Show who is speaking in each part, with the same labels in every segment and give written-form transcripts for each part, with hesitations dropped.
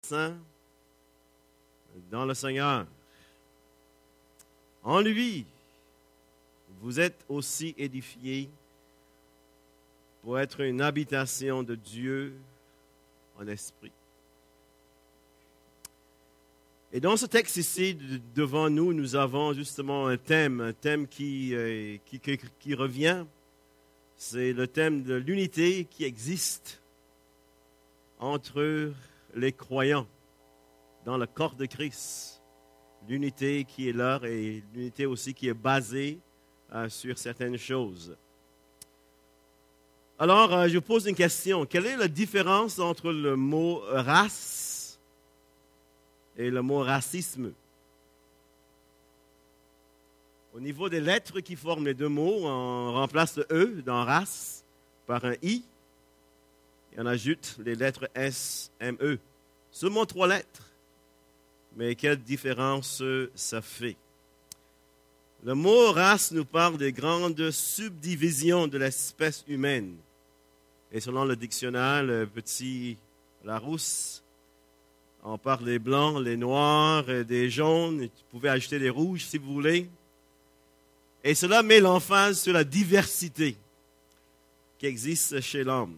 Speaker 1: saint dans le Seigneur. En lui, vous êtes aussi édifiés pour être une habitation de Dieu en esprit. Et dans ce texte ici, devant nous, nous avons justement un thème qui revient. C'est le thème de l'unité qui existe entre les croyants dans le corps de Christ. L'unité qui est là et l'unité aussi qui est basée sur certaines choses. Alors, je pose une question. Quelle est la différence entre le mot race et le mot racisme? Au niveau des lettres qui forment les deux mots, on remplace le E dans race par un I et on ajoute les lettres S, M, E. Seulement 3 lettres. Mais quelle différence ça fait? Le mot race nous parle des grandes subdivisions de l'espèce humaine. Et selon le dictionnaire, le petit Larousse, on parle des blancs, les noirs, des jaunes. Vous pouvez ajouter des rouges si vous voulez. Et cela met l'emphase sur la diversité qui existe chez l'homme.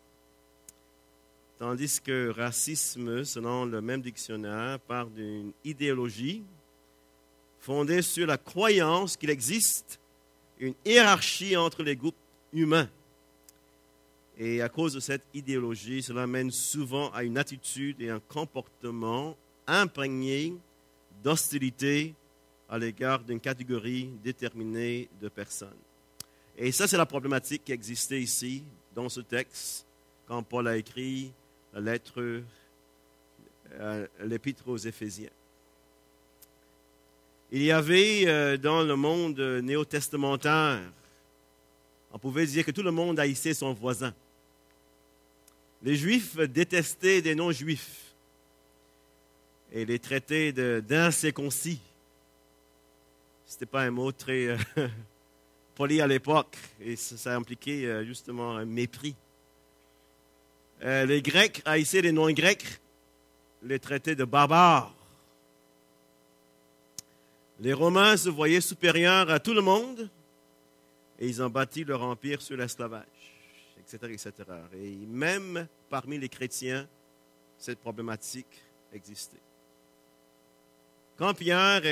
Speaker 1: Tandis que racisme, selon le même dictionnaire, parle d'une idéologie fondée sur la croyance qu'il existe une hiérarchie entre les groupes humains. Et à cause de cette idéologie, cela mène souvent à une attitude et un comportement imprégné d'hostilité à l'égard d'une catégorie déterminée de personnes. Et ça, c'est la problématique qui existait ici, dans ce texte, quand Paul a écrit la lettre, l'épître aux Éphésiens. Il y avait dans le monde néo-testamentaire, on pouvait dire que tout le monde haïssait son voisin. Les Juifs détestaient des non-Juifs et les traitaient d'incirconcis. Ce n'était pas un mot très poli à l'époque et ça impliquait justement un mépris. Les Grecs haïssaient les non-Grecs, les traitaient de barbares. Les Romains se voyaient supérieurs à tout le monde et ils ont bâti leur empire sur l'esclavage, etc., etc. Et même parmi les chrétiens, cette problématique existait. Quand Pierre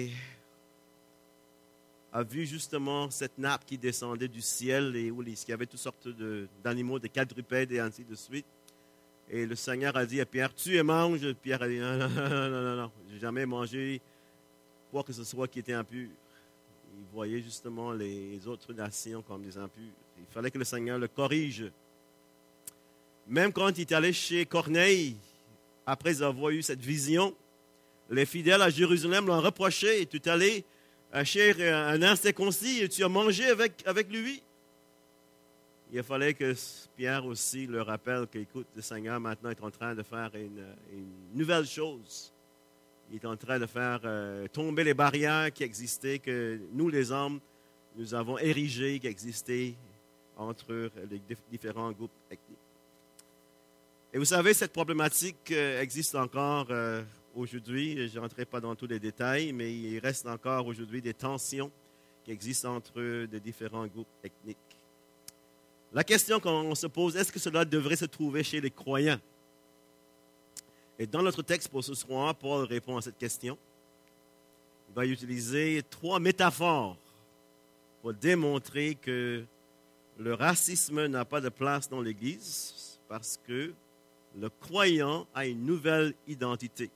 Speaker 1: a vu justement cette nappe qui descendait du ciel et où il y avait toutes sortes d'animaux, de quadrupèdes et ainsi de suite. Et le Seigneur a dit à Pierre, tu et mange. Pierre a dit, non, j'ai jamais mangé quoi que ce soit qui était impur. Il voyait justement les autres nations comme des impurs. Il fallait que le Seigneur le corrige. Même quand il est allé chez Corneille, après avoir eu cette vision, les fidèles à Jérusalem l'ont reproché. Tu es allé chez un incirconcis et tu as mangé avec lui. Il fallait que Pierre aussi le rappelle qu'écoute, le Seigneur maintenant est en train de faire une nouvelle chose. Il est en train de faire tomber les barrières qui existaient, que nous les hommes, nous avons érigées, qui existaient entre les différents groupes ethniques. Et vous savez, cette problématique existe encore aujourd'hui. Je n'entrerai pas dans tous les détails, mais il reste encore aujourd'hui des tensions qui existent entre les différents groupes ethniques. La question qu'on se pose, est-ce que cela devrait se trouver chez les croyants? Et dans notre texte pour ce soir, Paul répond à cette question. Il va utiliser 3 métaphores pour démontrer que le racisme n'a pas de place dans l'Église parce que le croyant a une nouvelle identité.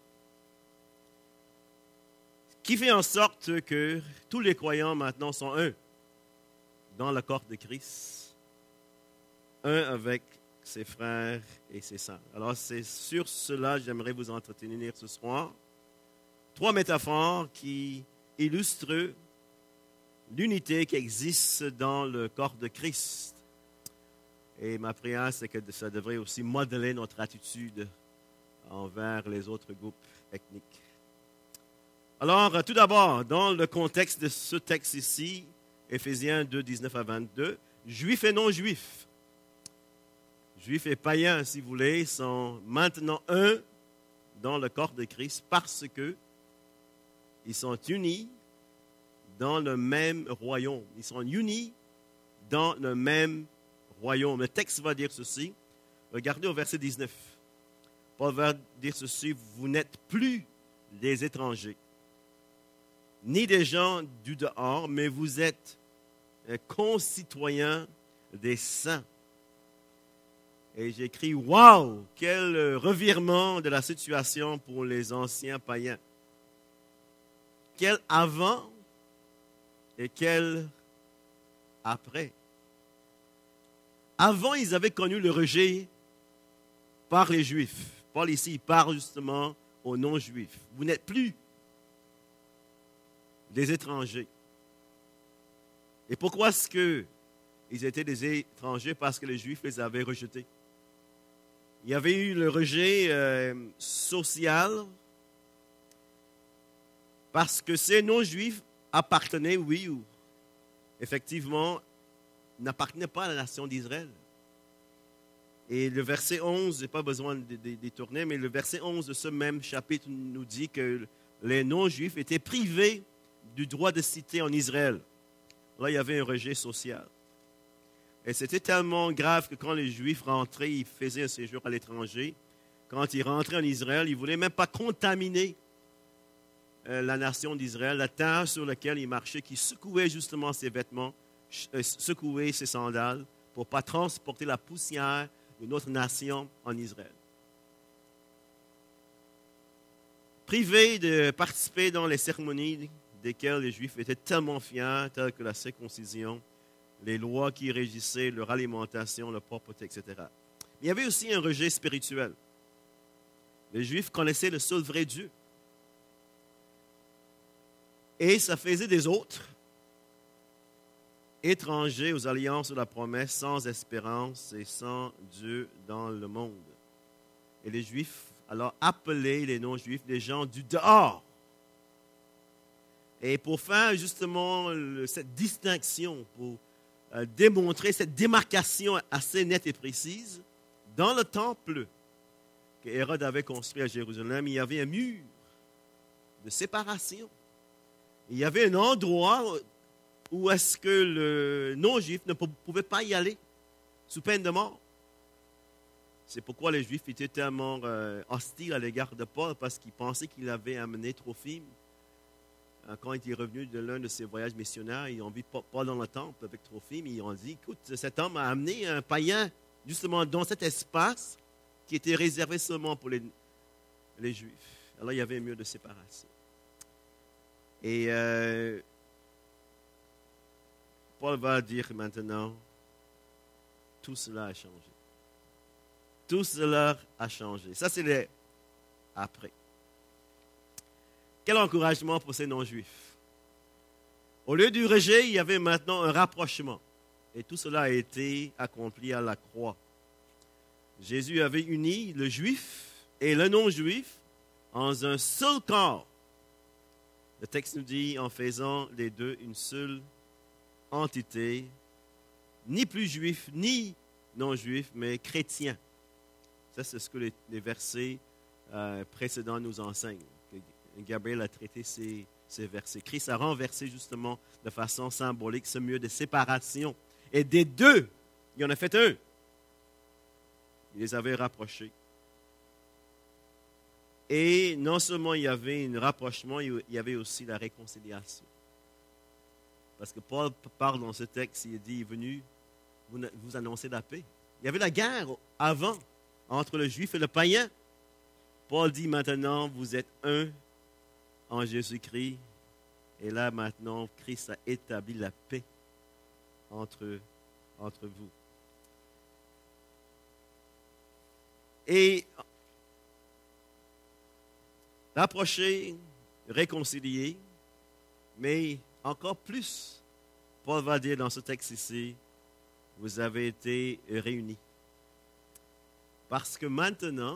Speaker 1: Qui fait en sorte que tous les croyants maintenant sont un dans le corps de Christ, un avec ses frères et ses sœurs. Alors c'est sur cela que j'aimerais vous entretenir ce soir. 3 métaphores qui illustrent l'unité qui existe dans le corps de Christ. Et ma prière, c'est que ça devrait aussi modeler notre attitude envers les autres groupes ethniques. Alors, tout d'abord, dans le contexte de ce texte ici, Éphésiens 2, 19 à 22, Juifs et non-Juifs, Juifs et païens, si vous voulez, sont maintenant un dans le corps de Christ parce que ils sont unis dans le même royaume. Ils sont unis dans le même royaume. Le texte va dire ceci. Regardez au verset 19. Paul va dire ceci. Vous n'êtes plus des étrangers, ni des gens du dehors, mais vous êtes concitoyens des saints. Et j'écris, waouh, quel revirement de la situation pour les anciens païens. Quel avant et quel après. Avant, ils avaient connu le rejet par les Juifs. Paul ici, il parle justement aux non-Juifs. Vous n'êtes plus des étrangers. Et pourquoi est-ce qu'ils étaient des étrangers? Parce que les Juifs les avaient rejetés. Il y avait eu le rejet social parce que ces non-Juifs appartenaient, oui, ou effectivement, n'appartenaient pas à la nation d'Israël. Et le verset 11, je n'ai pas besoin de détourner, mais le verset 11 de ce même chapitre nous dit que les non-Juifs étaient privés du droit de cité en Israël. Là, il y avait un rejet social. Et c'était tellement grave que quand les Juifs rentraient, ils faisaient un séjour à l'étranger. Quand ils rentraient en Israël, ils ne voulaient même pas contaminer la nation d'Israël, la terre sur laquelle ils marchaient, qui secouait justement ses vêtements, secouait ses sandales, pour ne pas transporter la poussière de notre nation en Israël. Privés de participer dans les cérémonies desquelles les Juifs étaient tellement fiers, telles que la circoncision, les lois qui régissaient leur alimentation, leur propreté, etc. Il y avait aussi un rejet spirituel. Les Juifs connaissaient le seul vrai Dieu. Et ça faisait des autres étrangers aux alliances de la promesse, sans espérance et sans Dieu dans le monde. Et les Juifs alors appelaient les non-Juifs des gens du dehors. Et pour faire justement cette distinction, pour démontrer cette démarcation assez nette et précise, dans le temple que Hérode avait construit à Jérusalem, il y avait un mur de séparation. Il y avait un endroit où est-ce que le non-juif ne pouvait pas y aller, sous peine de mort. C'est pourquoi les Juifs étaient tellement hostiles à l'égard de Paul, parce qu'ils pensaient qu'il avait amené Trophime. Quand il est revenu de l'un de ses voyages missionnaires, ils ont vu Paul dans le temple avec Trophime, ils ont dit, écoute, cet homme a amené un païen, justement dans cet espace qui était réservé seulement pour les Juifs. Alors il y avait un mur de séparation. Et Paul va dire maintenant, tout cela a changé. Tout cela a changé. Ça, c'est le après. Quel encouragement pour ces non-juifs. Au lieu du rejet, il y avait maintenant un rapprochement. Et tout cela a été accompli à la croix. Jésus avait uni le juif et le non-juif en un seul corps. Le texte nous dit, en faisant les deux une seule entité, ni plus juif, ni non-juif, mais chrétien. Ça, c'est ce que les versets précédents nous enseignent. Gabriel a traité ces versets. Christ a renversé justement de façon symbolique ce mur de séparation. Et des deux, il en a fait un. Il les avait rapprochés. Et non seulement il y avait un rapprochement, il y avait aussi la réconciliation. Parce que Paul parle dans ce texte, il dit, il est venu vous annoncer la paix. Il y avait la guerre avant entre le juif et le païen. Paul dit maintenant, vous êtes un en Jésus-Christ. Et là, maintenant, Christ a établi la paix entre vous. Et rapprocher, réconcilier, mais encore plus, Paul va dire dans ce texte ici, vous avez été réunis. Parce que maintenant,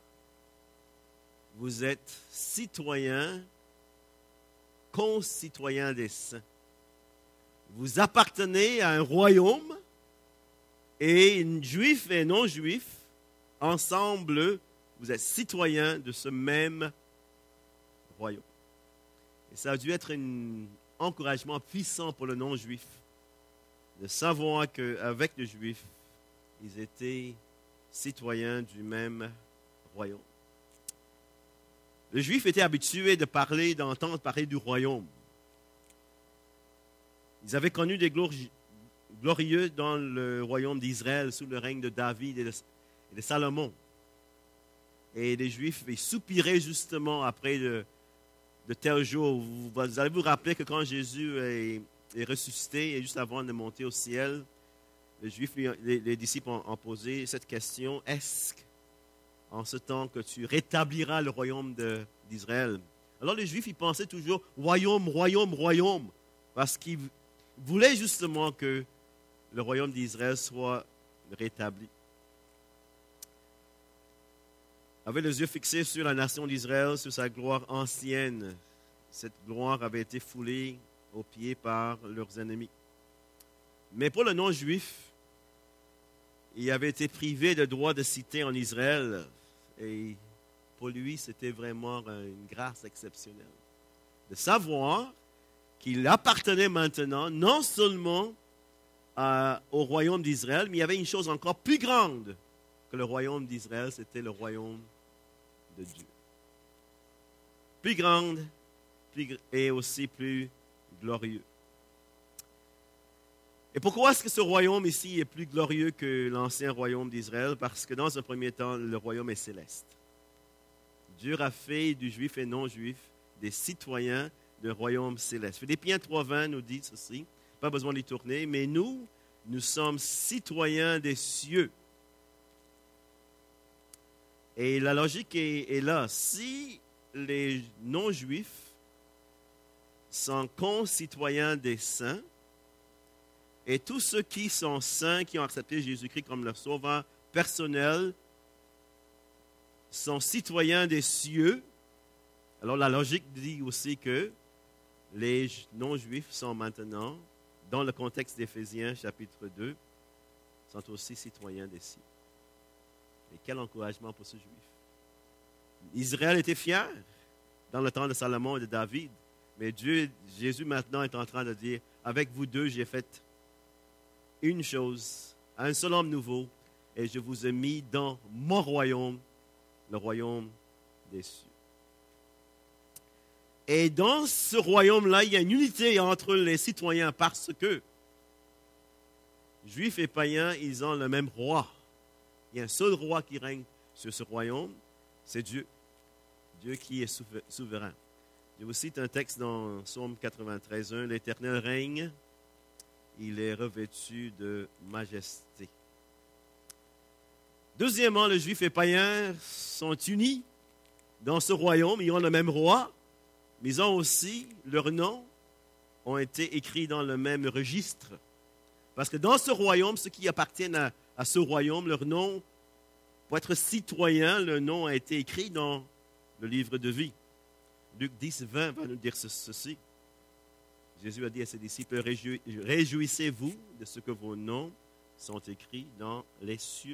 Speaker 1: vous êtes citoyens, concitoyens des saints. Vous appartenez à un royaume et juifs et non-juifs, ensemble, vous êtes citoyens de ce même royaume. Et ça a dû être un encouragement puissant pour le non-juif de savoir qu'avec les Juifs, ils étaient citoyens du même royaume. Les Juifs étaient habitués d'entendre parler du royaume. Ils avaient connu des glorieux dans le royaume d'Israël sous le règne de David et de Salomon. Et les Juifs ils soupiraient justement après de tels jours. Vous allez vous rappeler que quand Jésus est ressuscité et juste avant de monter au ciel, les Juifs, les disciples ont posé cette question: est-ce en ce temps que tu rétabliras le royaume d'Israël? Alors les Juifs, ils pensaient toujours royaume, royaume, royaume, parce qu'ils voulaient justement que le royaume d'Israël soit rétabli. Avec les yeux fixés sur la nation d'Israël, sur sa gloire ancienne, cette gloire avait été foulée aux pieds par leurs ennemis. Mais pour le non-juif, il avait été privé de droit de cité en Israël. Et pour lui, c'était vraiment une grâce exceptionnelle. De savoir qu'il appartenait maintenant non seulement au royaume d'Israël, mais il y avait une chose encore plus grande que le royaume d'Israël, c'était le royaume de Dieu. Plus grande et aussi plus glorieux. Et pourquoi est-ce que ce royaume ici est plus glorieux que l'ancien royaume d'Israël? Parce que dans un premier temps, le royaume est céleste. Dieu a fait du juif et non-juif des citoyens d'un royaume céleste. Philippiens 3,20 nous dit ceci, pas besoin d'y tourner, mais nous sommes citoyens des cieux. Et la logique est là. Si les non-juifs sont concitoyens des saints, et tous ceux qui sont saints, qui ont accepté Jésus-Christ comme leur sauveur personnel, sont citoyens des cieux, alors la logique dit aussi que les non-juifs sont maintenant, dans le contexte d'Éphésiens chapitre 2, sont aussi citoyens des cieux. Et quel encouragement pour ce juif. Israël était fier dans le temps de Salomon et de David, mais Jésus maintenant est en train de dire, avec vous deux, j'ai fait une chose, un seul homme nouveau, et je vous ai mis dans mon royaume, le royaume des cieux. Et dans ce royaume-là, il y a une unité entre les citoyens parce que Juifs et païens, ils ont le même roi. Il y a un seul roi qui règne sur ce royaume, c'est Dieu. Dieu qui est souverain. Je vous cite un texte dans Psaume 93:1, l'Éternel règne, il est revêtu de majesté. Deuxièmement, les Juifs et païens sont unis dans ce royaume. Ils ont le même roi, mais ils ont aussi, leurs noms ont été écrits dans le même registre. Parce que dans ce royaume, ceux qui appartiennent à ce royaume, leur nom, pour être citoyen, leur nom a été écrit dans le livre de vie. Luc 10:20 va nous dire ceci. Jésus a dit à ses disciples, réjouissez-vous de ce que vos noms sont écrits dans les cieux.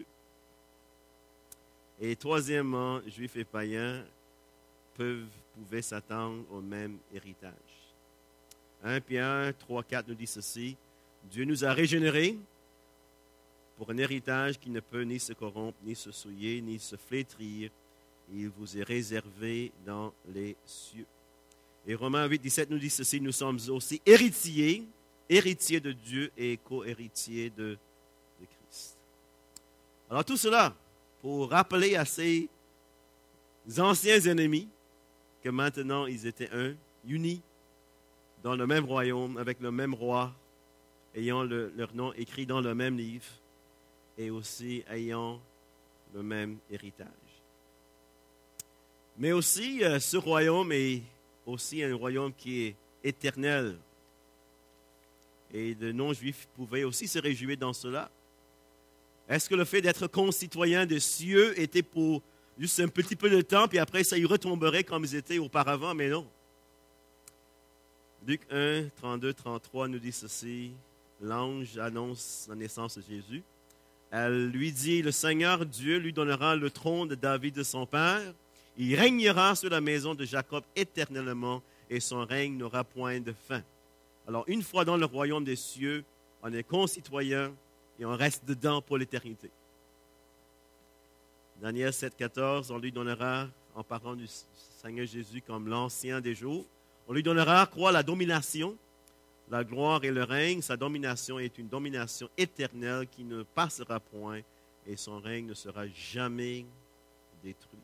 Speaker 1: Et troisièmement, Juifs et païens pouvaient s'attendre au même héritage. 1 Pierre 3:4 nous dit ceci, Dieu nous a régénérés pour un héritage qui ne peut ni se corrompre, ni se souiller, ni se flétrir. Il vous est réservé dans les cieux. Et Romains 8:17 nous dit ceci, nous sommes aussi héritiers de Dieu et co-héritiers de Christ. Alors tout cela pour rappeler à ces anciens ennemis que maintenant ils étaient unis dans le même royaume, avec le même roi, ayant leur nom écrit dans le même livre et aussi ayant le même héritage. Mais aussi, ce royaume est aussi un royaume qui est éternel. Et de non-juifs pouvaient aussi se réjouir dans cela. Est-ce que le fait d'être concitoyen des cieux était pour juste un petit peu de temps, puis après ça y retomberait comme ils étaient auparavant? Mais non. Luc 1, 32, 33 nous dit ceci. L'ange annonce la naissance de Jésus. Elle lui dit, le Seigneur Dieu lui donnera le trône de David de son père. Il régnera sur la maison de Jacob éternellement et son règne n'aura point de fin. Alors, une fois dans le royaume des cieux, on est concitoyens et on reste dedans pour l'éternité. Daniel 7,14, on lui donnera, en parlant du Seigneur Jésus comme l'ancien des jours, on lui donnera quoi? La domination, la gloire et le règne. Sa domination est une domination éternelle qui ne passera point et son règne ne sera jamais détruit.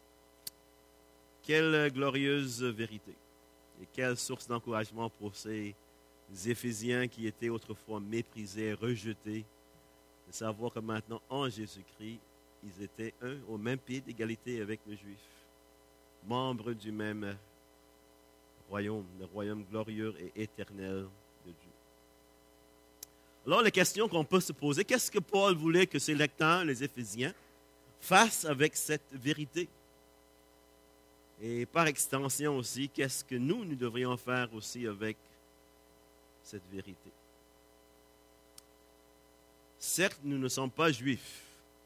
Speaker 1: Quelle glorieuse vérité et quelle source d'encouragement pour ces Éphésiens qui étaient autrefois méprisés, rejetés, de savoir que maintenant, en Jésus-Christ, ils étaient au même pied d'égalité avec les Juifs, membres du même royaume, le royaume glorieux et éternel de Dieu. Alors, la question qu'on peut se poser, qu'est-ce que Paul voulait que ses lecteurs, les Éphésiens, fassent avec cette vérité? Et par extension aussi, qu'est-ce que nous devrions faire aussi avec cette vérité? Certes, nous ne sommes pas juifs,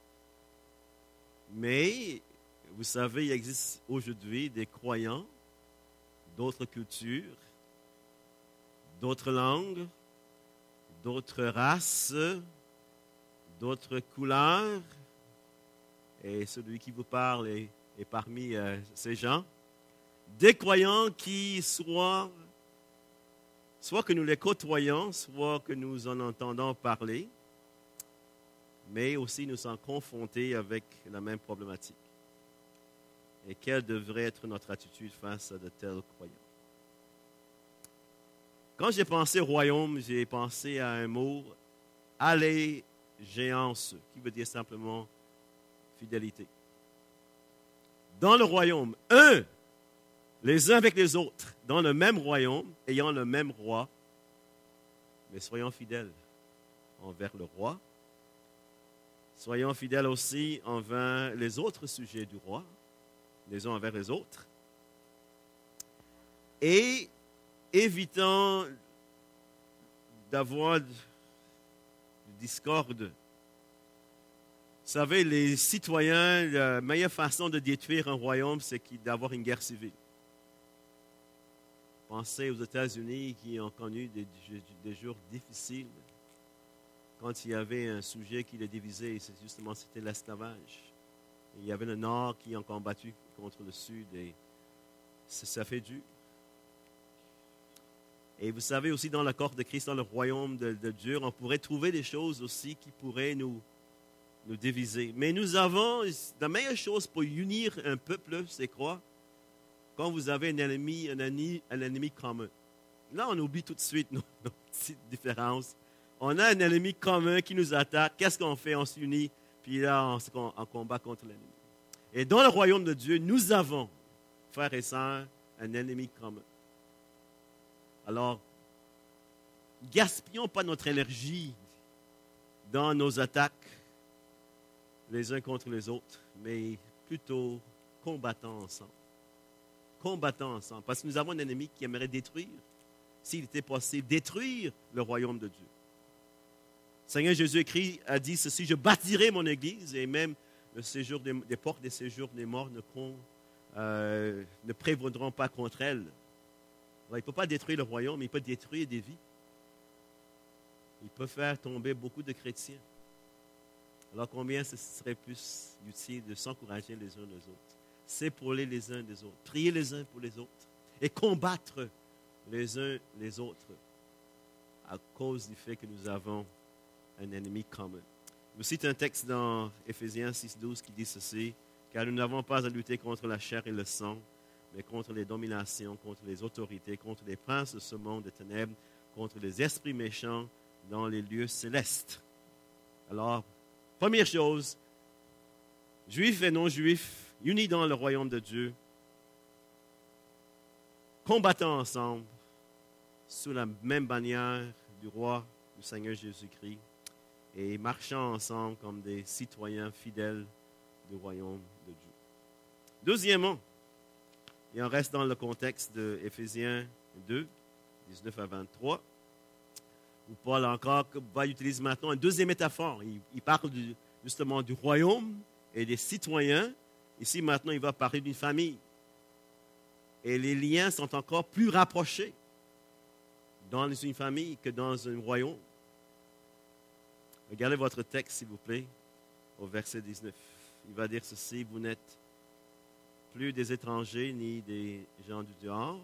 Speaker 1: mais vous savez, il existe aujourd'hui des croyants d'autres cultures, d'autres langues, d'autres races, d'autres couleurs. Et celui qui vous parle est parmi ces gens. Des croyants qui soit que nous les côtoyons, soit que nous en entendons parler, mais aussi nous sommes confrontés avec la même problématique. Et quelle devrait être notre attitude face à de tels croyants? Quand j'ai pensé royaume, j'ai pensé à un mot, allégeance, qui veut dire simplement fidélité. Dans le royaume, les uns avec les autres, dans le même royaume, ayant le même roi, mais soyons fidèles envers le roi. Soyons fidèles aussi envers les autres sujets du roi, les uns envers les autres. Et évitons d'avoir de discorde. Vous savez, les citoyens, la meilleure façon de détruire un royaume, c'est d'avoir une guerre civile. Pensez aux États-Unis qui ont connu des jours difficiles. Quand il y avait un sujet qui les divisait, c'était l'esclavage. Il y avait le Nord qui ont combattu contre le Sud et ça fait dur. Et vous savez aussi, dans le corps de Christ, dans le royaume de Dieu, on pourrait trouver des choses aussi qui pourraient nous diviser. Mais nous avons, la meilleure chose pour unir un peuple, c'est quoi? Quand vous avez un ennemi commun. Là, on oublie tout de suite nos petites différences. On a un ennemi commun qui nous attaque. Qu'est-ce qu'on fait? On s'unit, puis là, on combat contre l'ennemi. Et dans le royaume de Dieu, nous avons, frères et sœurs, un ennemi commun. Alors, gaspillons pas notre énergie dans nos attaques les uns contre les autres, mais plutôt combattons ensemble. Combattons ensemble, parce que nous avons un ennemi qui aimerait détruire, s'il était possible, détruire le royaume de Dieu. Le Seigneur Jésus a dit ceci, je bâtirai mon église, et même le séjour des portes des séjours des morts ne prévaudront pas contre elle. Alors, il ne peut pas détruire le royaume, mais il peut détruire des vies. Il peut faire tomber beaucoup de chrétiens. Alors combien ce serait plus utile de s'encourager les uns les autres, s'épauler les uns des autres, prier les uns pour les autres et combattre les uns les autres à cause du fait que nous avons un ennemi commun. Je vous cite un texte dans Éphésiens 6,12 qui dit ceci, « Car nous n'avons pas à lutter contre la chair et le sang, mais contre les dominations, contre les autorités, contre les princes de ce monde des ténèbres, contre les esprits méchants dans les lieux célestes. » Alors, première chose, juifs et non-juifs, unis dans le royaume de Dieu, combattant ensemble sous la même bannière du roi, du Seigneur Jésus-Christ, et marchant ensemble comme des citoyens fidèles du royaume de Dieu. Deuxièmement, et on reste dans le contexte de Éphésiens 2, 19 à 23, Ou Paul encore va utiliser maintenant une deuxième métaphore. Il parle justement du royaume et des citoyens. Ici, maintenant, il va parler d'une famille. Et les liens sont encore plus rapprochés dans une famille que dans un royaume. Regardez votre texte, s'il vous plaît, au verset 19. Il va dire ceci: vous n'êtes plus des étrangers ni des gens du dehors.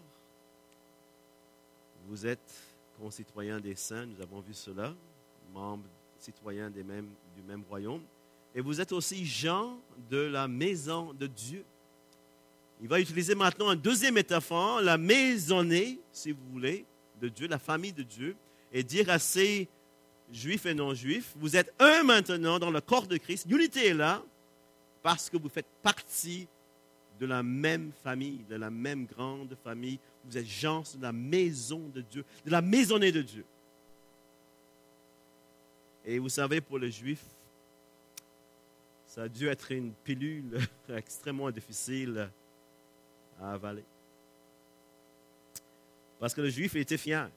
Speaker 1: Vous êtes concitoyens des saints, nous avons vu cela, membres, citoyens du même royaume. Et vous êtes aussi gens de la maison de Dieu. Il va utiliser maintenant une deuxième métaphore, la maisonnée, si vous voulez, de Dieu, la famille de Dieu, et dire à ces juifs et non-juifs, vous êtes un maintenant dans le corps de Christ. L'unité est là parce que vous faites partie de la même famille, de la même grande famille. Vous êtes gens de la maison de Dieu, de la maisonnée de Dieu. Et vous savez, pour les Juifs, ça a dû être une pilule extrêmement difficile à avaler. Parce que le Juif était fier.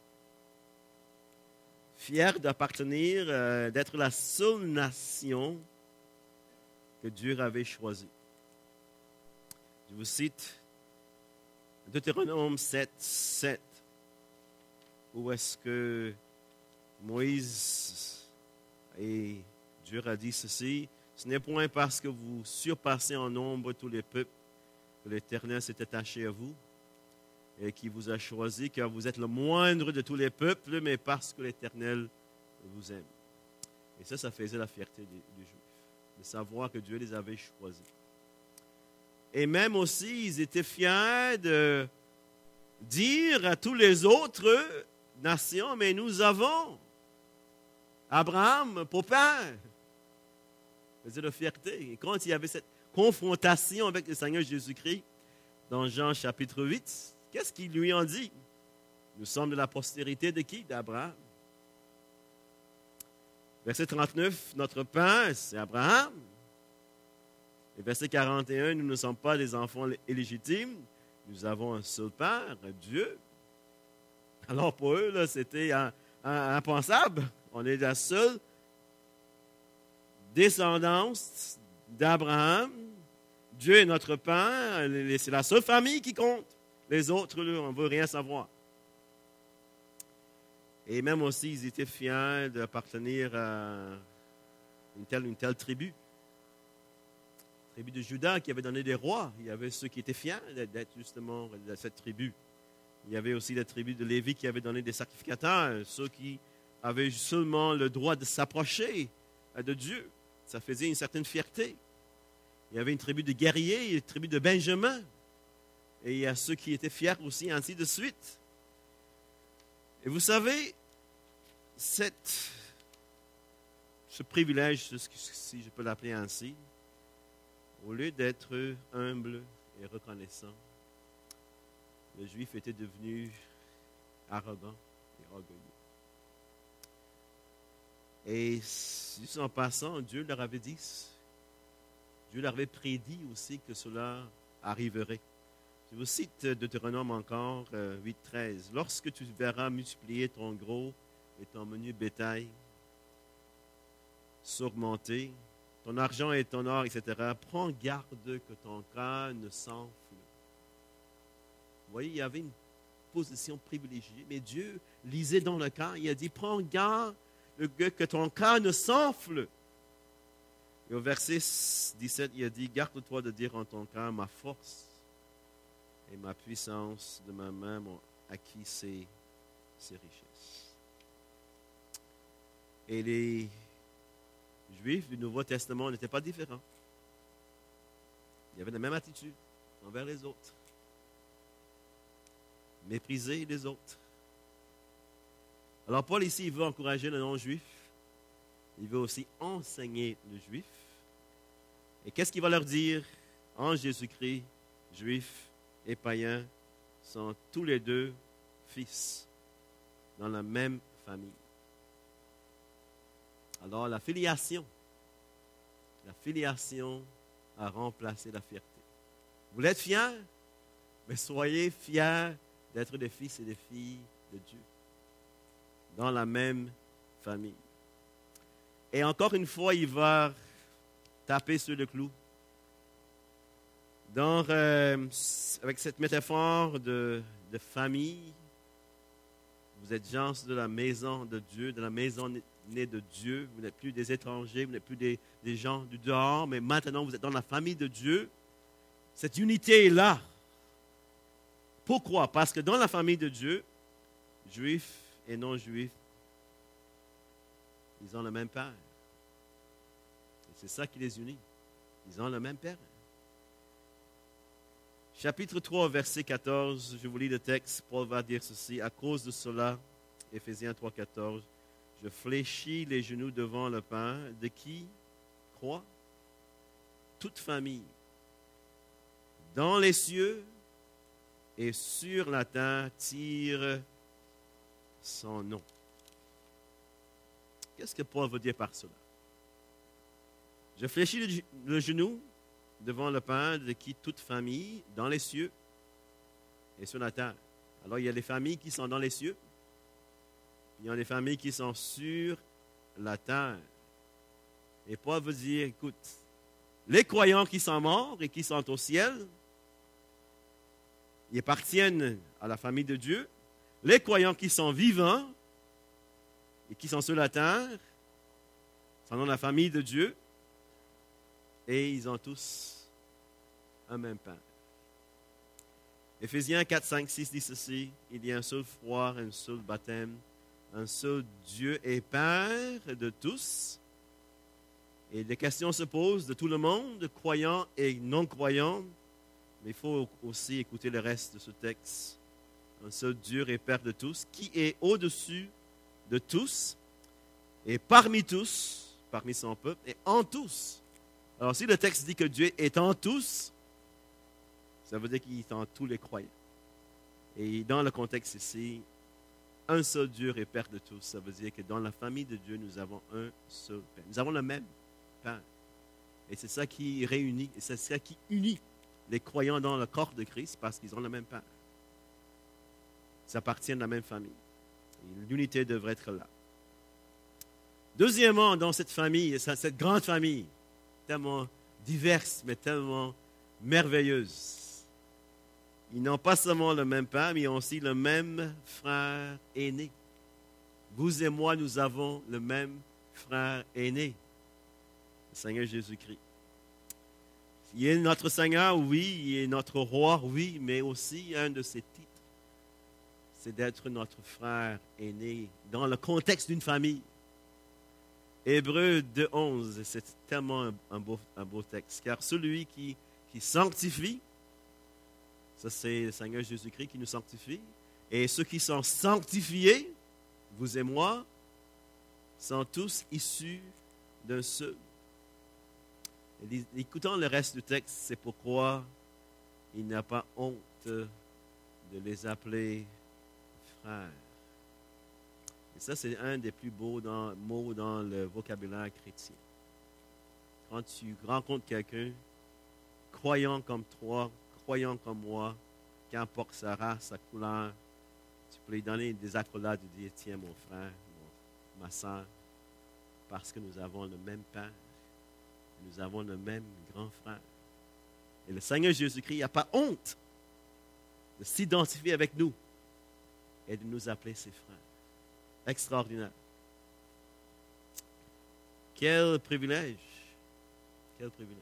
Speaker 1: Fier d'appartenir, d'être la seule nation que Dieu avait choisie. Je vous cite Deutéronome 7, où est-ce que Moïse et Dieu a dit ceci: ce n'est point parce que vous surpassez en nombre tous les peuples que l'Éternel s'est attaché à vous et qui vous a choisi, car vous êtes le moindre de tous les peuples, mais parce que l'Éternel vous aime. Et ça faisait la fierté des Juifs, de savoir que Dieu les avait choisis. Et même aussi, ils étaient fiers de dire à tous les autres nations, mais nous avons Abraham pour père. C'est la fierté. Et quand il y avait cette confrontation avec le Seigneur Jésus-Christ, dans Jean chapitre 8, qu'est-ce qu'ils lui ont dit? Nous sommes de la postérité de qui? D'Abraham. Verset 39, notre père, c'est Abraham. Et verset 41, nous ne sommes pas des enfants illégitimes, nous avons un seul père, Dieu. Alors pour eux, là, c'était impensable. On est la seule descendance d'Abraham. Dieu est notre père, c'est la seule famille qui compte. Les autres, là, on ne veut rien savoir. Et même aussi, ils étaient fiers d'appartenir à une telle tribu. La tribu de Juda qui avait donné des rois. Il y avait ceux qui étaient fiers d'être justement de cette tribu. Il y avait aussi la tribu de Lévi qui avait donné des sacrificateurs, ceux qui avaient seulement le droit de s'approcher de Dieu. Ça faisait une certaine fierté. Il y avait une tribu de guerriers, une tribu de Benjamin. Et il y a ceux qui étaient fiers aussi, ainsi de suite. Et vous savez, ce privilège, si je peux l'appeler ainsi, au lieu d'être humble et reconnaissant, le Juif était devenu arrogant et orgueilleux. Et juste en passant, Dieu leur avait dit, Dieu leur avait prédit aussi que cela arriverait. Je vous cite Deutéronome encore, 8.13. Lorsque tu verras multiplier ton gros et ton menu bétail, s'augmenter, ton argent et ton or, etc., prends garde que ton cœur ne s'enfle. Vous voyez, il y avait une position privilégiée, mais Dieu lisait dans le cœur, il a dit, prends garde que ton cœur ne s'enfle. Et au verset 17, il a dit, garde-toi de dire en ton cœur, ma force et ma puissance de ma main m'ont acquis ces richesses. Et les Juifs du Nouveau Testament n'étaient pas différents. Ils avaient la même attitude envers les autres. Mépriser les autres. Alors Paul ici, il veut encourager le non-juif. Il veut aussi enseigner le juif. Et qu'est-ce qu'il va leur dire? En Jésus-Christ, juifs et païens sont tous les deux fils dans la même famille. Alors la filiation a remplacé la fierté. Vous êtes fiers, mais soyez fiers d'être des fils et des filles de Dieu. dans la même famille. Et encore une fois, il va taper sur le clou. Donc, avec cette métaphore de famille, vous êtes gens de la maison de Dieu, de la maison née de Dieu. Vous n'êtes plus des étrangers, vous n'êtes plus des gens du dehors, mais maintenant vous êtes dans la famille de Dieu. Cette unité est là. Pourquoi? Parce que dans la famille de Dieu, juifs et non-juifs, ils ont le même Père. Et c'est ça qui les unit. Ils ont le même Père. Chapitre 3, verset 14, je vous lis le texte. Paul va dire ceci. À cause de cela, Éphésiens 3, 14, je fléchis les genoux devant le Père, de qui croit toute famille, dans les cieux et sur la terre, tire son nom. Qu'est-ce que Paul veut dire par cela? Je fléchis le genou devant le Père, de qui toute famille, dans les cieux et sur la terre. Alors, il y a les familles qui sont dans les cieux, puis il y a les familles qui sont sur la terre. Et Paul veut dire, écoute, les croyants qui sont morts et qui sont au ciel, ils appartiennent à la famille de Dieu. Les croyants qui sont vivants et qui sont sur la terre sont dans la famille de Dieu. Et ils ont tous un même Père. Éphésiens 4, 5, 6 dit ceci. Il y a un seul foi, un seul baptême, un seul Dieu et Père de tous. Et des questions se posent de tout le monde, croyants et non-croyants. Mais il faut aussi écouter le reste de ce texte. Un seul Dieu et Père de tous, qui est au-dessus de tous, et parmi tous, parmi son peuple, et en tous. Alors, si le texte dit que Dieu est en tous, ça veut dire qu'il est en tous les croyants. Et dans le contexte ici, un seul Dieu et Père de tous, ça veut dire que dans la famille de Dieu, nous avons un seul Père. Nous avons le même Père. Et c'est ça qui réunit, et c'est ça qui unit les croyants dans le corps de Christ, parce qu'ils ont le même Père. Ils appartiennent à la même famille. Et l'unité devrait être là. Deuxièmement, dans cette famille, cette grande famille, tellement diverse, mais tellement merveilleuse. Ils n'ont pas seulement le même Père, mais ils ont aussi le même frère aîné. Vous et moi, nous avons le même frère aîné, le Seigneur Jésus-Christ. Il est notre Seigneur, oui, il est notre roi, oui, mais aussi un de ses titres, c'est d'être notre frère aîné dans le contexte d'une famille. Hébreux 2.11, c'est tellement un beau texte. Car celui qui sanctifie, ça c'est le Seigneur Jésus-Christ qui nous sanctifie, et ceux qui sont sanctifiés, vous et moi, sont tous issus d'un seul. Écoutons le reste du texte, c'est pourquoi il n'a pas honte de les appeler frères. Et ça, c'est un des plus beaux mots dans le vocabulaire chrétien. Quand tu rencontres quelqu'un, croyant comme toi, croyant comme moi, qu'importe sa race, sa couleur, tu peux lui donner des accolades et dire, tiens, mon frère, ma soeur, parce que nous avons le même Père, nous avons le même grand frère. Et le Seigneur Jésus-Christ n'a pas honte de s'identifier avec nous et de nous appeler ses frères. Extraordinaire. Quel privilège. Quel privilège.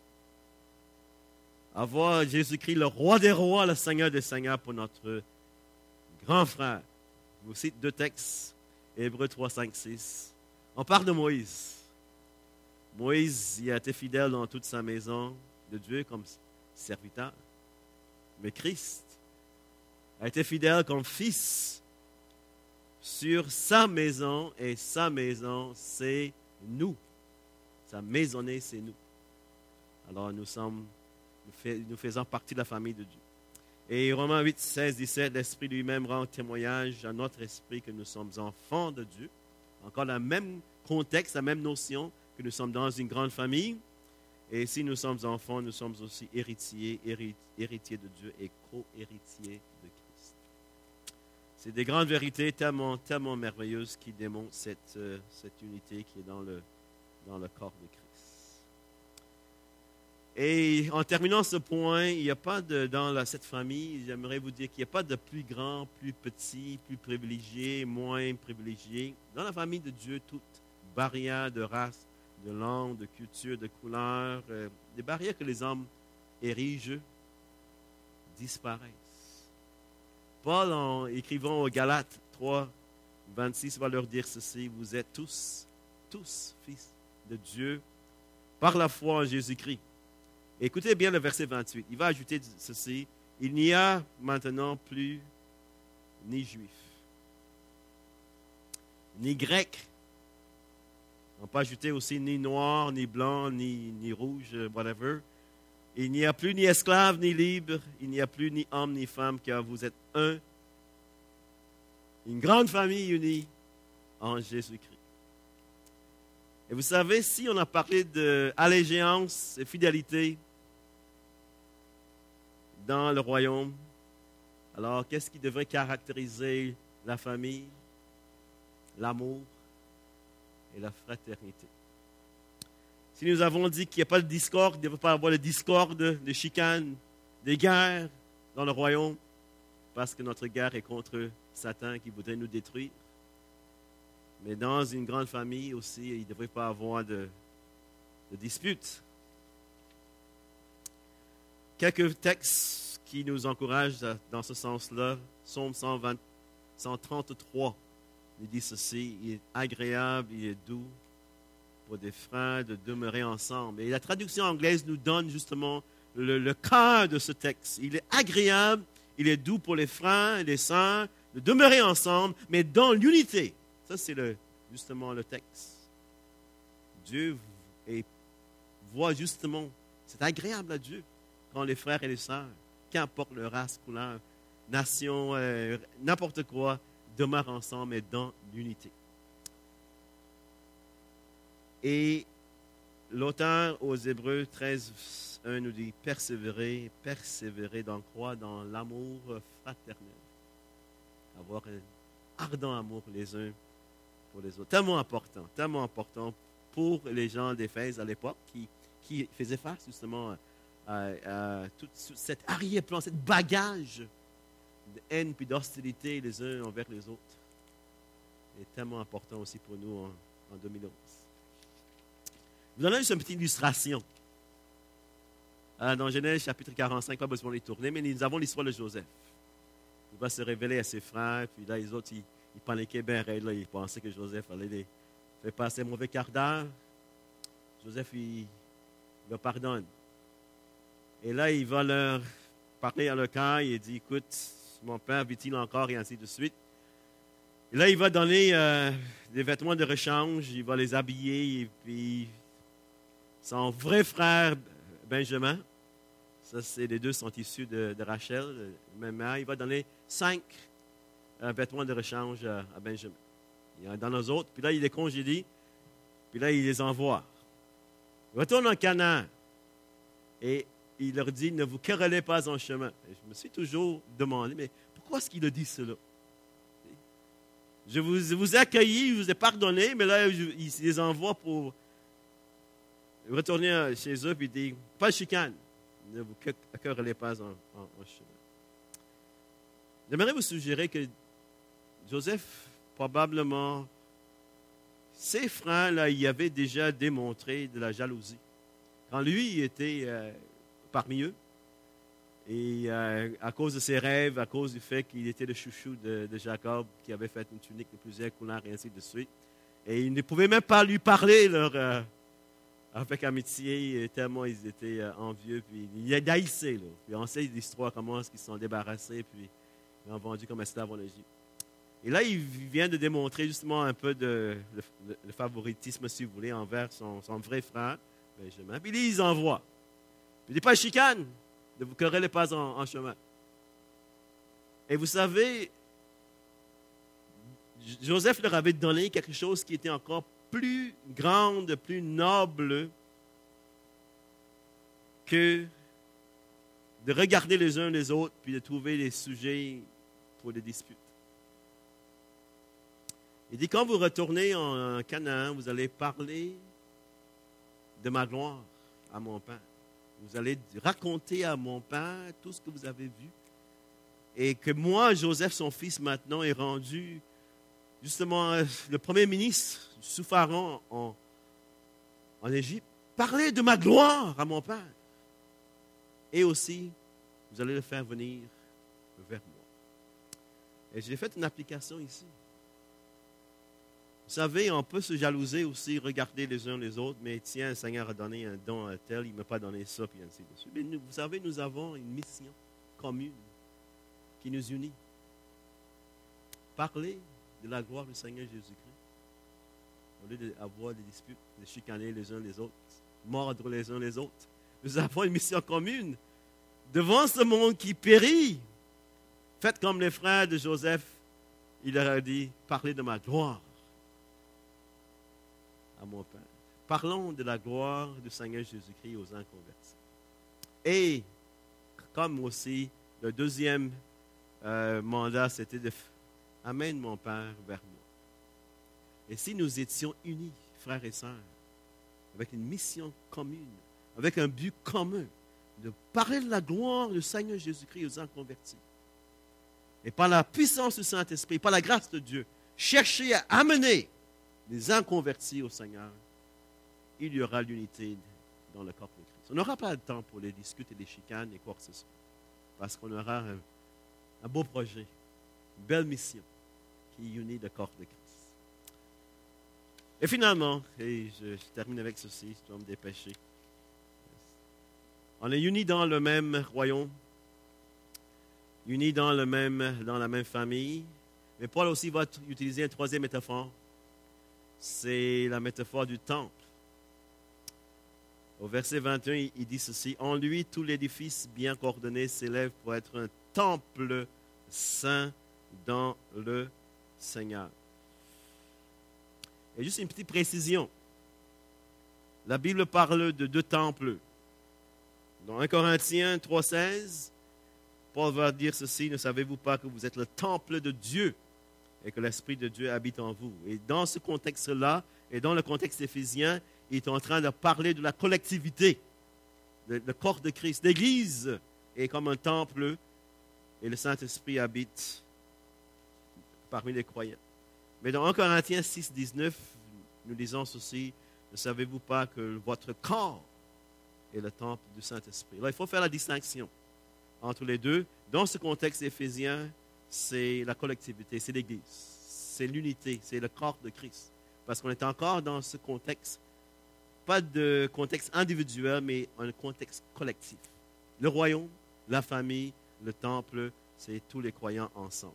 Speaker 1: Avoir Jésus-Christ, le roi des rois, le Seigneur des seigneurs, pour notre grand frère. Je vous cite deux textes, Hébreux 3, 5, 6. On parle de Moïse. Moïse, il a été fidèle dans toute sa maison de Dieu comme serviteur. Mais Christ a été fidèle comme fils sur sa maison, et sa maison, c'est nous. Sa maisonnée, c'est nous. Alors, nous faisons partie de la famille de Dieu. Et Romains 8, 16, 17, l'Esprit lui-même rend témoignage à notre esprit que nous sommes enfants de Dieu. Encore le même contexte, la même notion, que nous sommes dans une grande famille. Et si nous sommes enfants, nous sommes aussi héritiers de Dieu et co-héritiers de Christ. C'est des grandes vérités tellement, tellement merveilleuses qui démontrent cette unité qui est dans le corps de Christ. Et en terminant ce point, il n'y a pas dans cette famille, j'aimerais vous dire qu'il n'y a pas de plus grand, plus petit, plus privilégié, moins privilégié. Dans la famille de Dieu, toute barrière de race, de langue, de culture, de couleur, des barrières que les hommes érigent, disparaissent. Paul, en écrivant aux Galates 3, 26, va leur dire ceci: vous êtes tous fils de Dieu par la foi en Jésus-Christ. Écoutez bien le verset 28. Il va ajouter ceci: il n'y a maintenant plus ni juif, ni grec. On ne peut pas ajouter aussi ni noir, ni blanc, ni rouge, whatever. Il n'y a plus ni esclave, ni libre. Il n'y a plus ni homme, ni femme, car vous êtes une grande famille unie en Jésus-Christ. Et vous savez, si on a parlé d'allégeance et fidélité dans le royaume, alors qu'est-ce qui devrait caractériser la famille? L'amour et la fraternité. Si nous avons dit qu'il n'y a pas de discorde, il ne devrait pas avoir de discorde, de chicanes, des guerres dans le royaume, parce que notre guerre est contre Satan qui voudrait nous détruire. Mais dans une grande famille aussi, il ne devrait pas avoir de disputes. Quelques textes qui nous encouragent dans ce sens-là. Psaume 133 nous dit ceci: il est agréable, il est doux pour des frères de demeurer ensemble. Et la traduction anglaise nous donne justement le cœur de ce texte. Il est agréable, il est doux pour les frères et les sœurs de demeurer ensemble, mais dans l'unité. Ça, c'est justement le texte. Dieu voit justement, c'est agréable à Dieu quand les frères et les sœurs, qu'importe leur race, couleur, nation, n'importe quoi, demeurent ensemble et dans l'unité. Et l'auteur aux Hébreux 13, 1 nous dit: persévérer dans quoi? Dans l'amour fraternel. Avoir un ardent amour les uns pour les autres. Tellement important pour les gens d'Éphèse à l'époque qui faisaient face justement à tout cet arrière-plan, cet bagage de haine puis d'hostilité les uns envers les autres. C'est tellement important aussi pour nous en 2011. Vous en avez juste une petite illustration. Dans Genèse chapitre 45, pas besoin de les tourner, mais nous avons l'histoire de Joseph. Il va se révéler à ses frères, puis là, les autres, ils paniquaient bien raide, là, ils pensaient que Joseph allait les faire passer un mauvais quart d'heure. Joseph, il leur pardonne. Et là, il va leur parler à leur cœur, il dit: écoute, mon père vit-il encore, et ainsi de suite. Et là, il va donner des vêtements de rechange, il va les habiller, et puis son vrai frère Benjamin, ça c'est les deux sont issus de Rachel, même mère, il va donner 5 vêtements de rechange à Benjamin. Il en donne aux autres, puis là il les congédie, puis là il les envoie. Il retourne en Canaan et il leur dit: ne vous querellez pas en chemin. Et je me suis toujours demandé, mais pourquoi est-ce qu'il a dit cela? Je vous ai accueillis, je vous ai pardonné, mais là il les envoie pour retourner chez eux, puis il dit: pas de chicane, ne vous querellez pas en chemin. J'aimerais vous suggérer que Joseph, probablement, ses frères, là, il avait déjà démontré de la jalousie. Quand lui, il était parmi eux, et à cause de ses rêves, à cause du fait qu'il était le chouchou de Jacob, qui avait fait une tunique de plusieurs couleurs, et ainsi de suite, et il ne pouvait même pas lui parler avec amitié, tellement ils étaient envieux, puis ils haïssaient. Là. Puis on sait l'histoire, comment est-ce qu'ils se sont débarrassés, puis ils ont vendu comme esclaves en Égypte. Et là, il vient de démontrer justement un peu le favoritisme, si vous voulez, envers son vrai frère, Benjamin. Puis ils envoient. Puis il dit: pas chicane, ne vous querellez pas en chemin. Et vous savez, Joseph leur avait donné quelque chose qui était encore plus grande, plus noble que de regarder les uns les autres puis de trouver des sujets pour des disputes. Il dit, quand vous retournez en Canaan, vous allez parler de ma gloire à mon Père. Vous allez raconter à mon Père tout ce que vous avez vu. Et que moi, Joseph, son fils, maintenant, est rendu justement le premier ministre sous Pharaon en Égypte. Parlez de ma gloire à mon Père. Et aussi, vous allez le faire venir vers moi. Et j'ai fait une application ici. Vous savez, on peut se jalouser aussi, regarder les uns les autres, mais tiens, le Seigneur a donné un don à tel, il ne m'a pas donné ça, puis ainsi de suite. Mais vous savez, nous avons une mission commune qui nous unit. Parler de la gloire du Seigneur Jésus-Christ, au lieu d'avoir des disputes, de chicaner les uns les autres, mordre les uns les autres. Nous avons une mission commune devant ce monde qui périt. Faites comme les frères de Joseph, il leur a dit, parlez de ma gloire à mon Père. Parlons de la gloire du Seigneur Jésus-Christ aux inconvertis. Et comme aussi, le deuxième mandat, c'était de amène mon Père vers moi. Et si nous étions unis, frères et sœurs, avec une mission commune, avec un but commun, de parler de la gloire du Seigneur Jésus-Christ aux inconvertis, et par la puissance du Saint-Esprit, par la grâce de Dieu, chercher à amener les inconvertis au Seigneur, il y aura l'unité dans le corps de Christ. On n'aura pas le temps pour les discutes et les chicanes et quoi que ce soit, parce qu'on aura un beau projet, une belle mission qui unit le corps de Christ. Et finalement, et je termine avec ceci, je dois me dépêcher. On est unis dans le même royaume, unis dans la même famille, mais Paul aussi va utiliser une troisième métaphore. C'est la métaphore du temple. Au verset 21, il dit ceci, « En lui, tout l'édifice bien coordonné s'élève pour être un temple saint dans le Seigneur. » Et juste une petite précision. La Bible parle de deux temples. Dans 1 Corinthiens 3,16, Paul va dire ceci, « Ne savez-vous pas que vous êtes le temple de Dieu et que l'Esprit de Dieu habite en vous? » Et dans ce contexte-là, et dans le contexte éphésien, il est en train de parler de la collectivité, le corps de Christ. L'Église est comme un temple et le Saint-Esprit habite parmi les croyants. Mais dans 1 Corinthiens 6, 19, nous lisons ceci, « Ne savez-vous pas que votre corps est le temple du Saint-Esprit? » Là, il faut faire la distinction entre les deux. Dans ce contexte éphésien, c'est la collectivité, c'est l'Église, c'est l'unité, c'est le corps de Christ. Parce qu'on est encore dans ce contexte, pas de contexte individuel, mais un contexte collectif. Le royaume, la famille, le temple, c'est tous les croyants ensemble.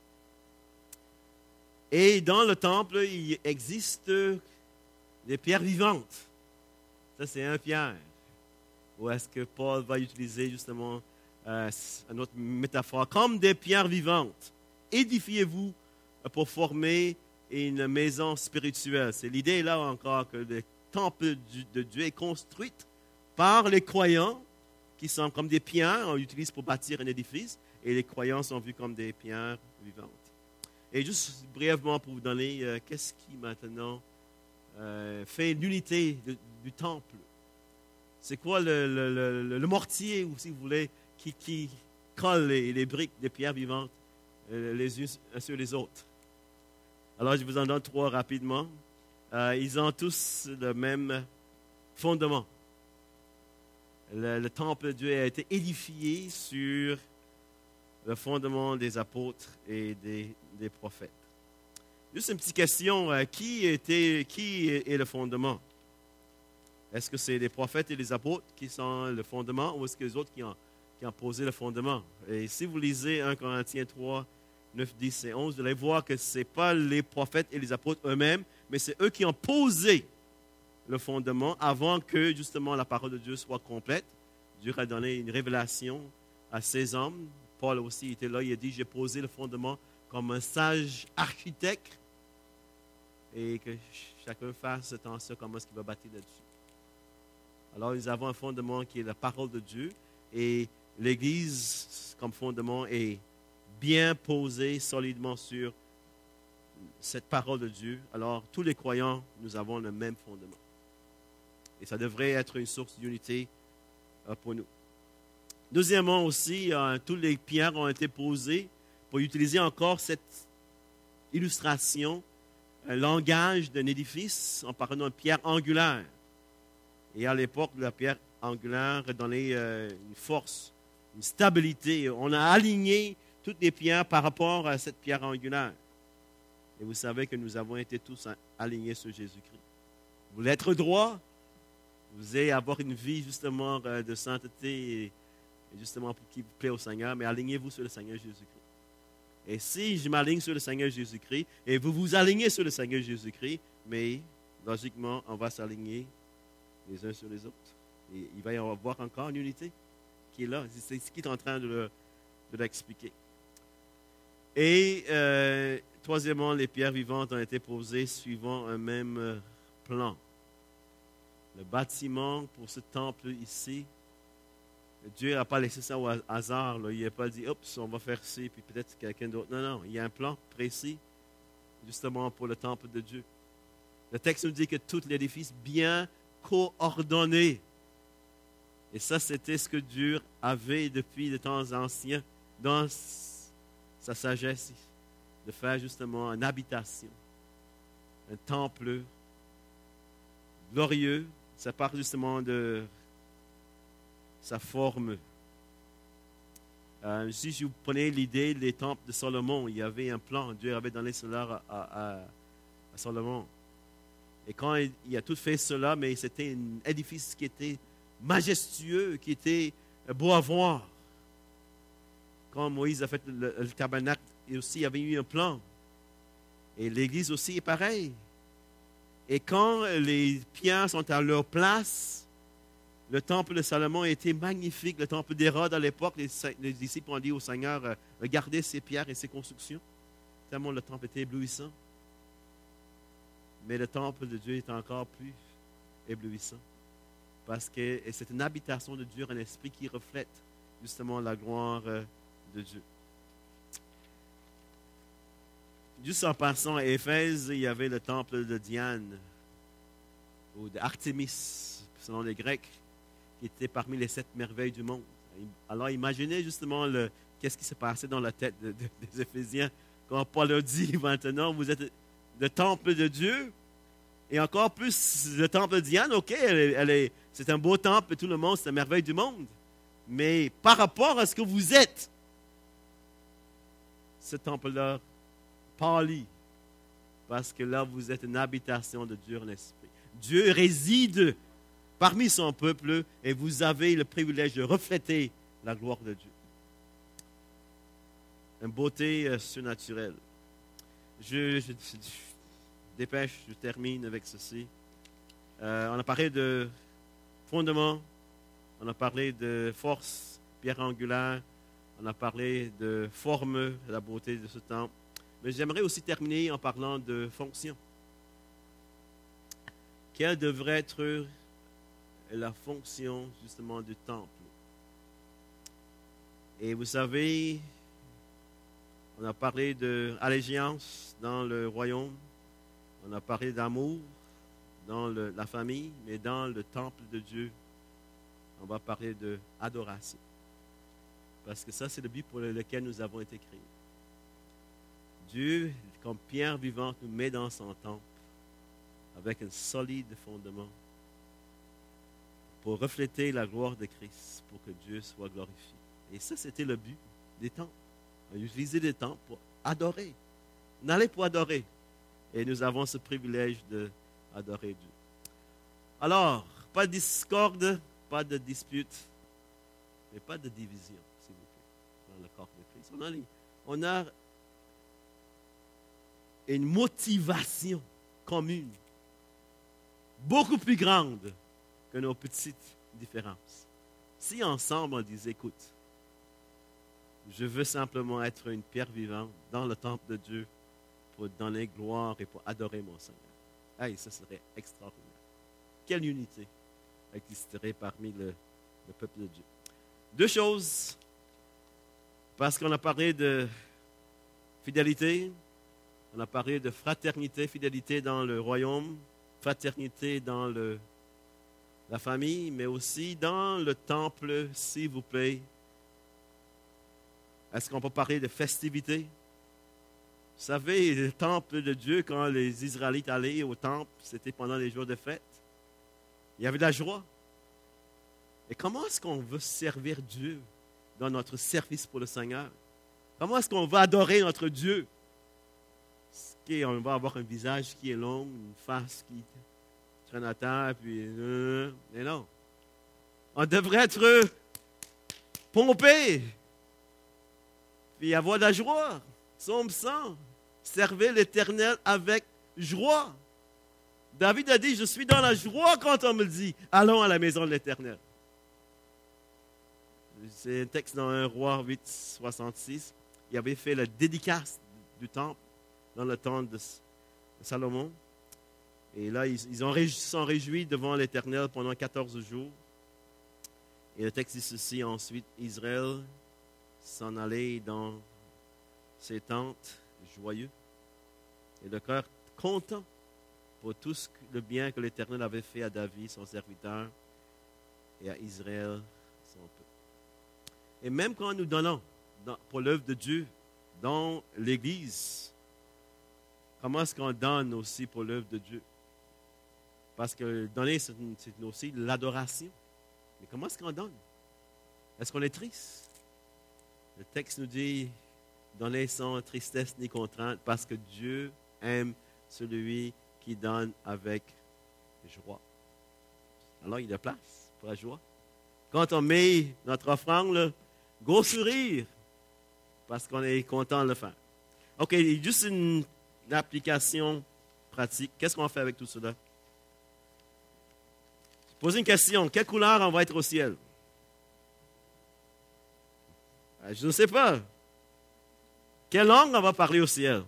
Speaker 1: Et dans le temple, il existe des pierres vivantes. Ça, c'est un pierre. Ou est-ce que Paul va utiliser justement une autre métaphore? Comme des pierres vivantes. Édifiez-vous pour former une maison spirituelle. C'est l'idée là encore que le temple de Dieu est construit par les croyants qui sont comme des pierres, on utilise pour bâtir un édifice, et les croyants sont vus comme des pierres vivantes. Et juste brièvement pour vous donner, qu'est-ce qui maintenant fait l'unité du temple? C'est quoi le mortier, ou si vous voulez, qui colle les briques des pierres vivantes les unes sur les autres? Alors, je vous en donne trois rapidement. Ils ont tous le même fondement. Le temple de Dieu a été édifié sur le fondement des apôtres et des prophètes. Juste une petite question, qui est le fondement? Est-ce que c'est les prophètes et les apôtres qui sont le fondement, ou est-ce que les autres qui ont posé le fondement? Et si vous lisez 1 Corinthiens 3, 9, 10 et 11, vous allez voir que ce n'est pas les prophètes et les apôtres eux-mêmes, mais c'est eux qui ont posé le fondement avant que justement la parole de Dieu soit complète. Dieu a donné une révélation à ces hommes. Paul aussi était là, il a dit, j'ai posé le fondement comme un sage architecte, et que chacun fasse attention à comment est-ce qu'il va bâtir là-dessus. Alors nous avons un fondement qui est la parole de Dieu, et l'Église comme fondement est bien posé solidement sur cette parole de Dieu, alors tous les croyants, nous avons le même fondement. Et ça devrait être une source d'unité pour nous. Deuxièmement aussi, toutes les pierres ont été posées pour utiliser encore cette illustration, un langage d'un édifice en parlant de pierre angulaire. Et à l'époque, la pierre angulaire donnait une force, une stabilité. On a aligné toutes les pierres par rapport à cette pierre angulaire. Et vous savez que nous avons été tous alignés sur Jésus-Christ. Vous voulez être droit, vous voulez avoir une vie justement de sainteté et justement pour qui vous plaît au Seigneur, mais alignez-vous sur le Seigneur Jésus-Christ. Et si je m'aligne sur le Seigneur Jésus-Christ et vous vous alignez sur le Seigneur Jésus-Christ, mais logiquement, on va s'aligner les uns sur les autres. Et il va y avoir encore une unité qui est là. C'est ce qu'il est en train de l'expliquer. Et troisièmement, les pierres vivantes ont été posées suivant un même plan. Le bâtiment pour ce temple ici, Dieu n'a pas laissé ça au hasard. Là. Il n'a pas dit, oups, on va faire ci, puis peut-être quelqu'un d'autre. Non, non, il y a un plan précis, justement pour le temple de Dieu. Le texte nous dit que tout l'édifice bien coordonné. Et ça, c'était ce que Dieu avait depuis les temps anciens dans sa sagesse, de faire justement une habitation, un temple glorieux. Ça part justement de sa forme. Si vous prenez l'idée des temples de Salomon, il y avait un plan. Dieu avait donné cela à Salomon. Et quand il a tout fait cela, mais c'était un édifice qui était majestueux, qui était beau à voir. Quand Moïse a fait le tabernacle, et aussi, il y avait eu un plan. Et l'Église aussi est pareil. Et quand les pierres sont à leur place, le temple de Salomon était magnifique. Le temple d'Hérode à l'époque, les disciples ont dit au Seigneur, regardez ces pierres et ces constructions. Tellement le temple était éblouissant. Mais le temple de Dieu est encore plus éblouissant. Parce que c'est une habitation de Dieu, un esprit qui reflète justement la gloire de Dieu. Juste en passant à Éphèse, il y avait le temple de Diane, ou d'Artémis, selon les Grecs, qui était parmi les 7 merveilles du monde. Alors imaginez justement qu'est-ce qui s'est passé dans la tête des Éphésiens quand Paul leur dit maintenant, vous êtes le temple de Dieu, et encore plus le temple de Diane, ok, c'est un beau temple, tout le monde, c'est la merveille du monde. Mais par rapport à ce que vous êtes, ce temple-là pâlit, parce que là, vous êtes une habitation de Dieu en esprit. Dieu réside parmi son peuple et vous avez le privilège de refléter la gloire de Dieu. Une beauté surnaturelle. Je dépêche, je termine avec ceci. On a parlé de fondement, on a parlé de force, pierre angulaire, on a parlé de forme, de la beauté de ce temple. Mais j'aimerais aussi terminer en parlant de fonction. Quelle devrait être la fonction justement du temple? Et vous savez, on a parlé d'allégeance dans le royaume, on a parlé d'amour dans la famille, mais dans le temple de Dieu, on va parler d'adoration. Parce que ça, c'est le but pour lequel nous avons été créés. Dieu, comme pierre vivante, nous met dans son temple avec un solide fondement pour refléter la gloire de Christ, pour que Dieu soit glorifié. Et ça, c'était le but des temples. On utilisait des temples pour adorer. On allait pour adorer. Et nous avons ce privilège d'adorer Dieu. Alors, pas de discorde, pas de dispute, mais pas de division, s'il vous plaît, dans le corps de Christ. On a une motivation commune, beaucoup plus grande que nos petites différences. Si ensemble on disait, écoute, je veux simplement être une pierre vivante dans le temple de Dieu pour donner gloire et pour adorer mon Seigneur. Hey, ça serait extraordinaire. Quelle unité existerait parmi le peuple de Dieu. 2 choses, parce qu'on a parlé de fidélité, On a parlé de fraternité, fidélité dans le royaume, fraternité dans la famille, mais aussi dans le temple, s'il vous plaît. Est-ce qu'on peut parler de festivité? Vous savez, le temple de Dieu, quand les Israélites allaient au temple, c'était pendant les jours de fête. Il y avait de la joie. Et comment est-ce qu'on veut servir Dieu dans notre service pour le Seigneur? Comment est-ce qu'on va adorer notre Dieu? On va avoir un visage qui est long, une face qui traîne à terre, puis... mais non. On devrait être pompé, puis avoir de la joie. Psaume 100. Servez l'Éternel avec joie. David a dit, je suis dans la joie quand on me dit, allons à la maison de l'Éternel. C'est un texte dans 1 Roi 8, 66. Il avait fait la dédicace du temple dans le temps de Salomon. Et là, ils sont réjouis devant l'Éternel pendant 14 jours. Et le texte dit ceci, ensuite, Israël s'en allait dans ses tentes joyeux et le cœur content pour tout le bien que l'Éternel avait fait à David, son serviteur, et à Israël, son peuple. Et même quand nous donnons pour l'œuvre de Dieu dans l'Église, comment est-ce qu'on donne aussi pour l'œuvre de Dieu? Parce que donner, c'est aussi l'adoration. Mais comment est-ce qu'on donne? Est-ce qu'on est triste? Le texte nous dit, donnez sans tristesse ni contrainte, parce que Dieu aime celui qui donne avec joie. Alors, il y a de la place pour la joie. Quand on met notre offrande, là, gros sourire, parce qu'on est content de le faire. OK, juste une application pratique. Qu'est-ce qu'on fait avec tout cela? Posez une question. Quelle couleur on va être au ciel? Je ne sais pas. Quelle langue on va parler au ciel?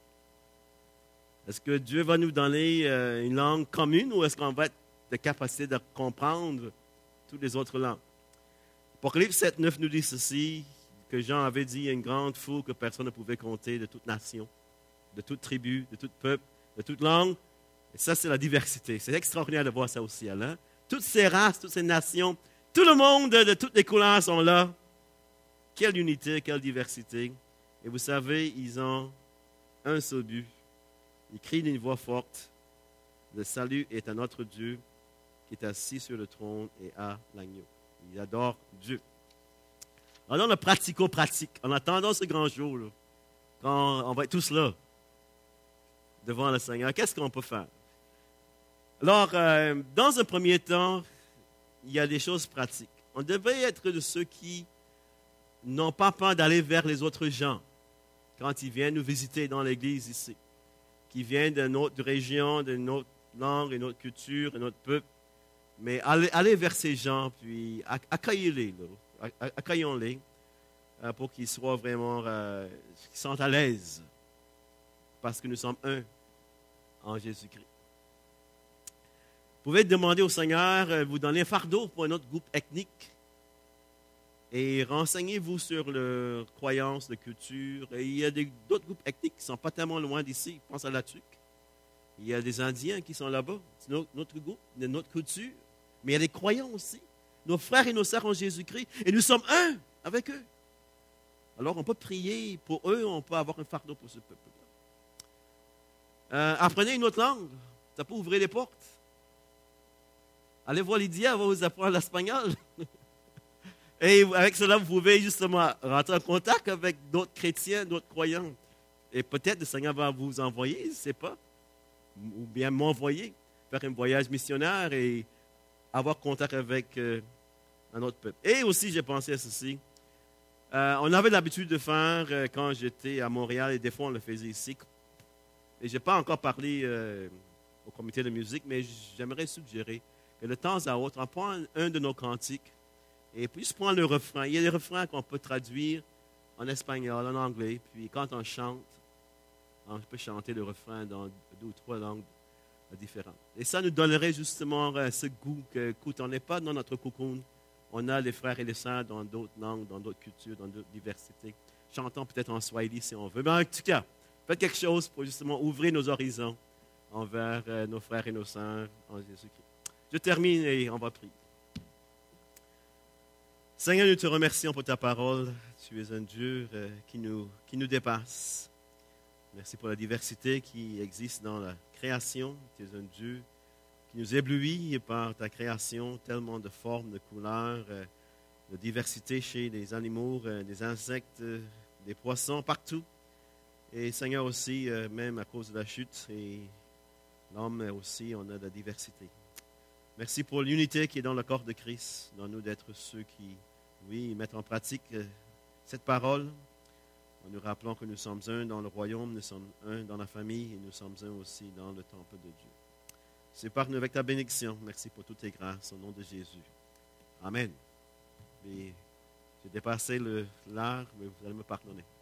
Speaker 1: Est-ce que Dieu va nous donner une langue commune ou est-ce qu'on va être de capacité de comprendre toutes les autres langues? Apocalypse 7, 9 nous dit ceci, que Jean avait dit, il y a une grande foule que personne ne pouvait compter, de toute nation, de toute tribu, de tout peuple, de toute langue. Et ça, c'est la diversité. C'est extraordinaire de voir ça au ciel. Hein? Toutes ces races, toutes ces nations, tout le monde de toutes les couleurs sont là. Quelle unité, quelle diversité. Et vous savez, ils ont un seul but. Ils crient d'une voix forte. Le salut est à notre Dieu qui est assis sur le trône et à l'agneau. Ils adorent Dieu. Alors, le pratico-pratique, en attendant ce grand jour, là, quand on va être tous là, devant le Seigneur, qu'est-ce qu'on peut faire? Alors, dans un premier temps, il y a des choses pratiques. On devrait être de ceux qui n'ont pas peur d'aller vers les autres gens quand ils viennent nous visiter dans l'église ici, qui viennent d'une autre région, d'une autre langue, d'une autre culture, d'un autre peuple. Mais allez vers ces gens, puis accueillez-les, accueillons-les pour qu'ils soient vraiment, qu'ils sentent à l'aise, parce que nous sommes un en Jésus-Christ. Vous pouvez demander au Seigneur, vous donner un fardeau pour un autre groupe ethnique, et renseignez-vous sur leurs croyances, leur culture. Et il y a d'autres groupes ethniques qui ne sont pas tellement loin d'ici. Je pense à la Tuque. Il y a des Indiens qui sont là-bas. C'est notre groupe, notre culture. Mais il y a des croyants aussi. Nos frères et nos sœurs en Jésus-Christ. Et nous sommes un avec eux. Alors on peut prier pour eux, on peut avoir un fardeau pour ce peuple-là. Apprenez une autre langue. Ça peut ouvrir les portes. Allez voir Lydia, elle va vous apprendre l'espagnol. Et avec cela, vous pouvez justement rentrer en contact avec d'autres chrétiens, d'autres croyants. Et peut-être le Seigneur va vous envoyer, je ne sais pas, ou bien m'envoyer, faire un voyage missionnaire et avoir contact avec un autre peuple. Et aussi, j'ai pensé à ceci. On avait l'habitude de faire quand j'étais à Montréal, et des fois on le faisait ici. Et je n'ai pas encore parlé au comité de musique, mais j'aimerais suggérer que de temps à autre, on prend un de nos cantiques et puis je prends le refrain. Il y a des refrains qu'on peut traduire en espagnol, en anglais. Puis quand on chante, on peut chanter le refrain dans 2 ou 3 langues différentes. Et ça nous donnerait justement ce goût qu'écoute, on n'est pas dans notre cocoon. On a les frères et les sœurs dans d'autres langues, dans d'autres cultures, dans d'autres diversités. Chantons peut-être en swahili si on veut. Mais en tout cas, Faites quelque chose pour justement ouvrir nos horizons envers nos frères et nos sœurs en Jésus-Christ. Je termine et on va prier. Seigneur, nous te remercions pour ta parole. Tu es un Dieu qui nous dépasse. Merci pour la diversité qui existe dans la création. Tu es un Dieu qui nous éblouit par ta création, tellement de formes, de couleurs, de diversité chez les animaux, des insectes, des poissons, partout. Et Seigneur aussi, même à cause de la chute, et l'homme aussi, on a de la diversité. Merci pour l'unité qui est dans le corps de Christ. Donne-nous d'être ceux qui, oui, mettent en pratique cette parole. En nous rappelant que nous sommes un dans le royaume, nous sommes un dans la famille et nous sommes un aussi dans le temple de Dieu. Sépare-nous avec ta bénédiction. Merci pour toutes tes grâces au nom de Jésus. Amen. J'ai dépassé l'heure, mais vous allez me pardonner.